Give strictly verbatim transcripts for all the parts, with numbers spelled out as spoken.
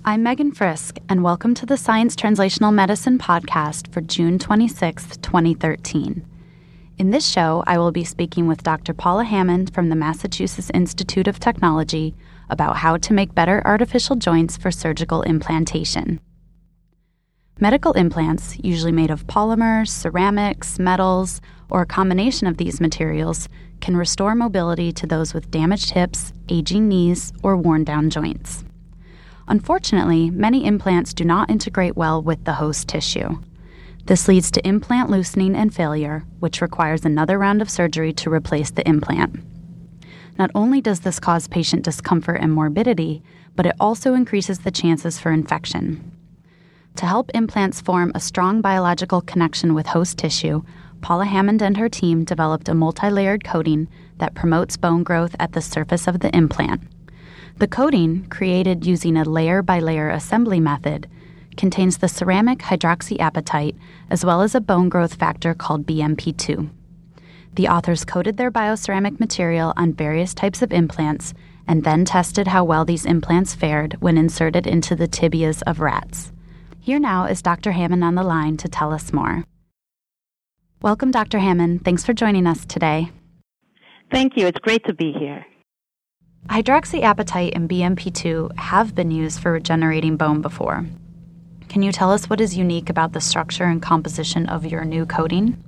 I'm Megan Frisk, and welcome to the Science Translational Medicine podcast for June twenty-sixth, twenty thirteen. In this show, I will be speaking with Doctor Paula Hammond from the Massachusetts Institute of Technology about how to make better artificial joints for surgical implantation. Medical implants, usually made of polymers, ceramics, metals, or a combination of these materials, can restore mobility to those with damaged hips, aging knees, or worn-down joints. Unfortunately, many implants do not integrate well with the host tissue. This leads to implant loosening and failure, which requires another round of surgery to replace the implant. Not only does this cause patient discomfort and morbidity, but it also increases the chances for infection. To help implants form a strong biological connection with host tissue, Paula Hammond and her team developed a multi-layered coating that promotes bone growth at the surface of the implant. The coating, created using a layer-by-layer assembly method, contains the ceramic hydroxyapatite as well as a bone growth factor called B M P two. The authors coated their bioceramic material on various types of implants and then tested how well these implants fared when inserted into the tibias of rats. Here now is Doctor Hammond on the line to tell us more. Welcome, Doctor Hammond. Thanks for joining us today. Thank you. It's great to be here. Hydroxyapatite and B M P two have been used for regenerating bone before. Can you tell us what is unique about the structure and composition of your new coating?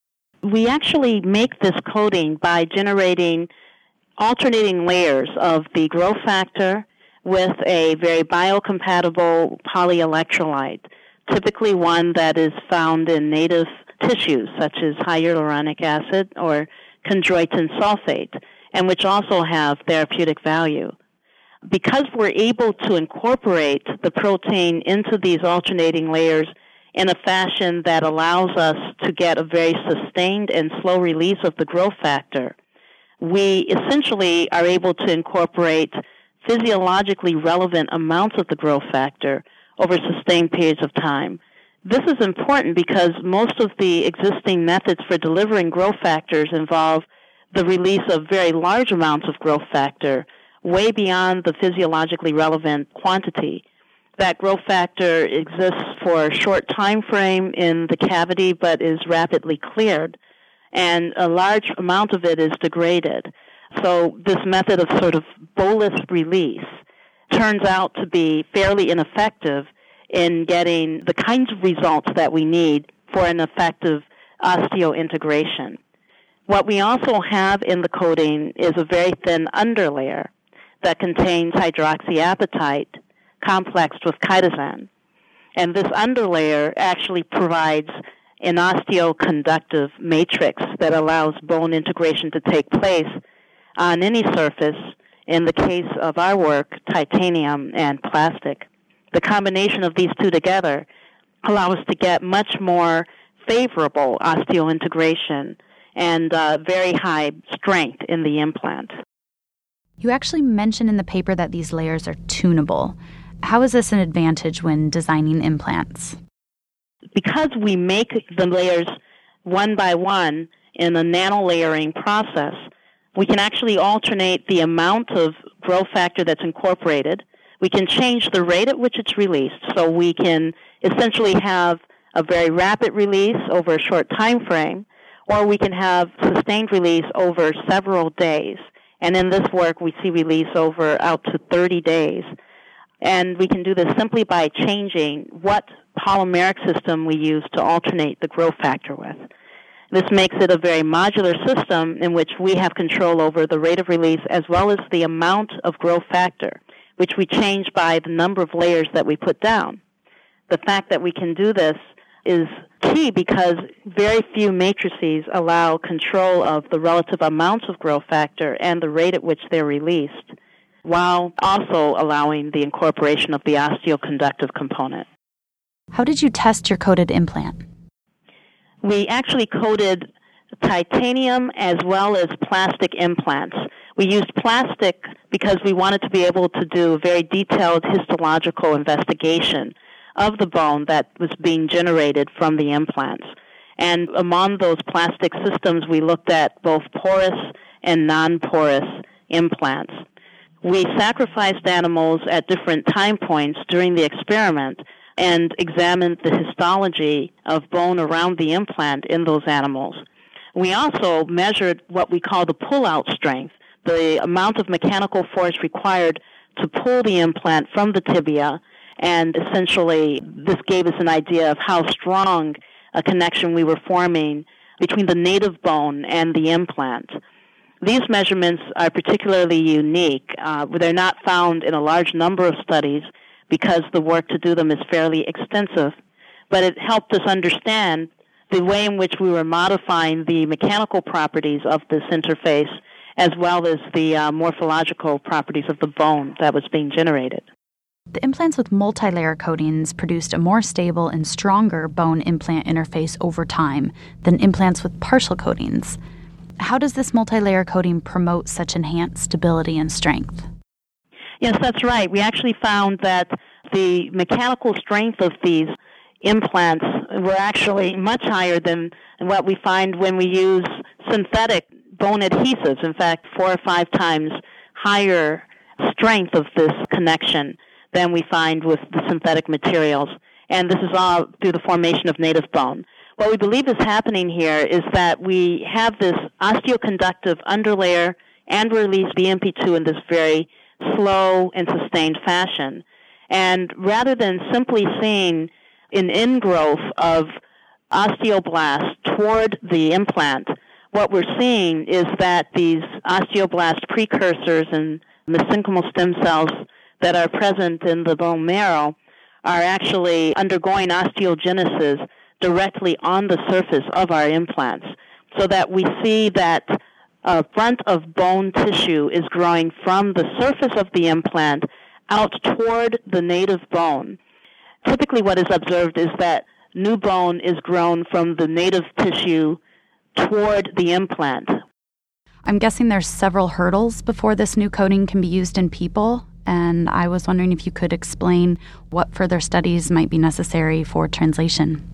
We actually make this coating by generating alternating layers of the growth factor with a very biocompatible polyelectrolyte, typically one that is found in native tissues such as hyaluronic acid or chondroitin sulfate, and which also have therapeutic value. Because we're able to incorporate the protein into these alternating layers in a fashion that allows us to get a very sustained and slow release of the growth factor, we essentially are able to incorporate physiologically relevant amounts of the growth factor over sustained periods of time. This is important because most of the existing methods for delivering growth factors involve the release of very large amounts of growth factor, way beyond the physiologically relevant quantity. That growth factor exists for a short time frame in the cavity but is rapidly cleared, and a large amount of it is degraded. So this method of sort of bolus release turns out to be fairly ineffective in getting the kinds of results that we need for an effective osseointegration. What we also have in the coating is a very thin underlayer that contains hydroxyapatite complexed with chitosan. And this underlayer actually provides an osteoconductive matrix that allows bone integration to take place on any surface, in the case of our work, titanium and plastic. The combination of these two together allow us to get much more favorable osteointegration and uh, very high strength in the implant. You actually mentioned in the paper that these layers are tunable. How is this an advantage when designing implants? Because we make the layers one by one in a nanolayering process, we can actually alternate the amount of growth factor that's incorporated. We can change the rate at which it's released, so we can essentially have a very rapid release over a short time frame, or we can have sustained release over several days. And in this work, we see release over out to thirty days. And we can do this simply by changing what polymeric system we use to alternate the growth factor with. This makes it a very modular system in which we have control over the rate of release as well as the amount of growth factor, which we change by the number of layers that we put down. The fact that we can do this is key because very few matrices allow control of the relative amounts of growth factor and the rate at which they're released, while also allowing the incorporation of the osteoconductive component. How did you test your coated implant? We actually coated titanium as well as plastic implants. We used plastic because we wanted to be able to do a very detailed histological investigation of the bone that was being generated from the implants. And among those plastic systems, we looked at both porous and non-porous implants. we sacrificed animals at different time points during the experiment and examined the histology of bone around the implant in those animals. We also measured what we call the pull-out strength, the amount of mechanical force required to pull the implant from the tibia, and essentially this gave us an idea of how strong a connection we were forming between the native bone and the implant. These measurements are particularly unique. Uh, they're not found in a large number of studies because the work to do them is fairly extensive, but it helped us understand the way in which we were modifying the mechanical properties of this interface as well as the uh, morphological properties of the bone that was being generated. The implants with multi-layer coatings produced a more stable and stronger bone-implant interface over time than implants with partial coatings. How does this multi-layer coating promote such enhanced stability and strength? Yes, that's right. We actually found that the mechanical strength of these implants were actually much higher than what we find when we use synthetic bone adhesives. In fact, four or five times higher strength of this connection than we find with the synthetic materials. And this is all through the formation of native bone. What we believe is happening here is that we have this osteoconductive underlayer and release B M P two in this very slow and sustained fashion. And rather than simply seeing an ingrowth of osteoblast toward the implant, what we're seeing is that these osteoblast precursors and mesenchymal stem cells that are present in the bone marrow are actually undergoing osteogenesis directly on the surface of our implants, so that we see that a front of bone tissue is growing from the surface of the implant out toward the native bone. Typically what is observed is that new bone is grown from the native tissue toward the implant. I'm guessing there's several hurdles before this new coating can be used in people, and I was wondering if you could explain what further studies might be necessary for translation.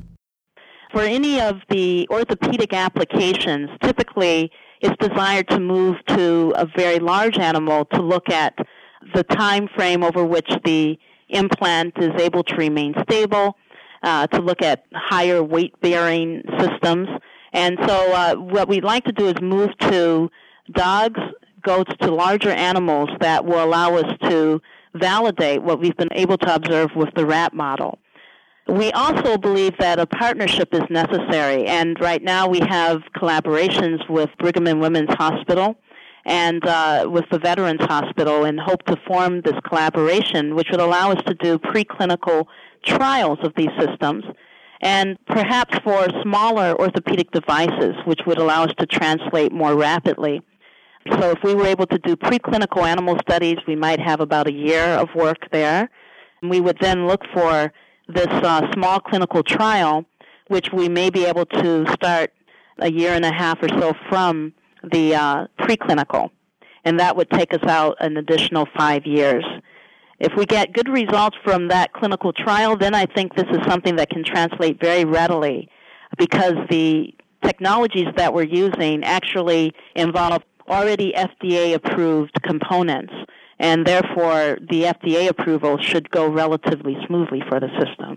For any of the orthopedic applications, typically it's desired to move to a very large animal to look at the time frame over which the implant is able to remain stable, uh, to look at higher weight-bearing systems. And so uh, what we'd like to do is move to dogs, goats, to larger animals that will allow us to validate what we've been able to observe with the rat model. We also believe that a partnership is necessary, and right now we have collaborations with Brigham and Women's Hospital and uh, with the Veterans Hospital, and hope to form this collaboration, which would allow us to do preclinical trials of these systems, and perhaps for smaller orthopedic devices, which would allow us to translate more rapidly. So if we were able to do preclinical animal studies, we might have about a year of work there. We would then look for this uh, small clinical trial, which we may be able to start a year and a half or so from the uh, preclinical, and that would take us out an additional five years. If we get good results from that clinical trial, then I think this is something that can translate very readily, because the technologies that we're using actually involve already F D A-approved components, and therefore the F D A approval should go relatively smoothly for the system.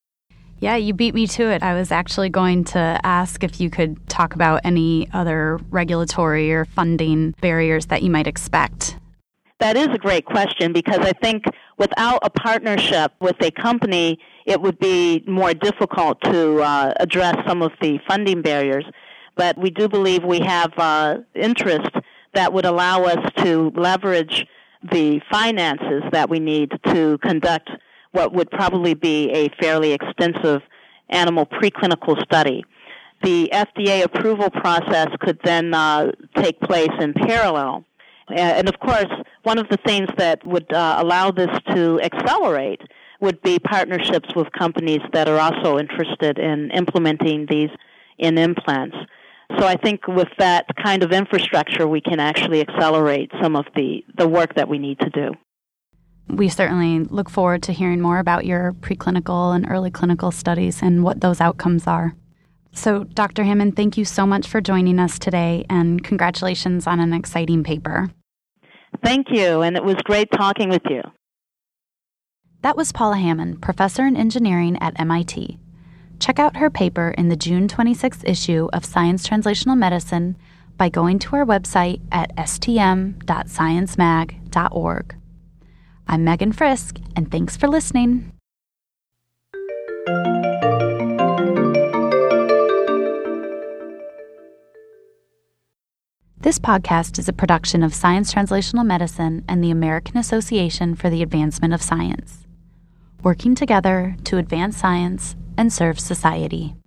Yeah, you beat me to it. I was actually going to ask if you could talk about any other regulatory or funding barriers that you might expect. That is a great question, because I think without a partnership with a company, it would be more difficult to uh, address some of the funding barriers. But we do believe we have uh, interest that would allow us to leverage the finances that we need to conduct what would probably be a fairly extensive animal preclinical study. The F D A approval process could then uh, take place in parallel. And of course, one of the things that would uh, allow this to accelerate would be partnerships with companies that are also interested in implementing these in implants. So I think with that kind of infrastructure, we can actually accelerate some of the, the work that we need to do. We certainly look forward to hearing more about your preclinical and early clinical studies and what those outcomes are. So, Doctor Hammond, thank you so much for joining us today, and congratulations on an exciting paper. Thank you, and it was great talking with you. That was Paula Hammond, professor in engineering at M I T. Check out her paper in the June twenty-sixth issue of Science Translational Medicine by going to our website at s t m dot science mag dot org. I'm Megan Frisk, and thanks for listening. This podcast is a production of Science Translational Medicine and the American Association for the Advancement of Science, working together to advance science and serve society.